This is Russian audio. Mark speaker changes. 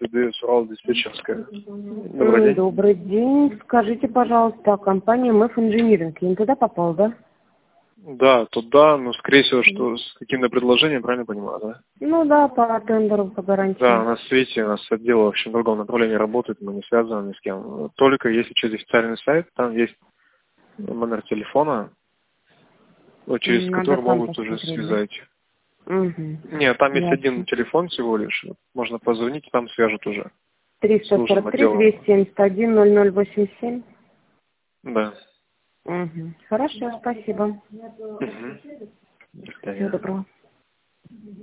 Speaker 1: ТДС Урал-диспетчерская. Добрый день.
Speaker 2: Добрый день. Скажите, пожалуйста, компания МЭФ Инжиниринг. Я не туда попал, да?
Speaker 1: Да, туда, но скорее всего, что с каким-то предложением, правильно понимаю, да?
Speaker 2: Ну да, по тендеру, по гарантии.
Speaker 1: Да, у нас, видите, у нас отдел вообще в другом направлении работает, мы не связаны ни с кем. Только если через официальный сайт, там есть номер телефона, через
Speaker 2: Надо
Speaker 1: который
Speaker 2: там
Speaker 1: могут уже
Speaker 2: посмотреть, да?
Speaker 1: связать.
Speaker 2: Угу.
Speaker 1: Нет, там есть
Speaker 2: Ясно.
Speaker 1: один телефон всего лишь. Можно позвонить, и там свяжут уже. Служим
Speaker 2: 343
Speaker 1: отделом.
Speaker 2: 271 0087.
Speaker 1: Да.
Speaker 2: Угу. Хорошо, спасибо.
Speaker 1: Угу. До
Speaker 2: Всего
Speaker 1: свидания.
Speaker 2: доброго.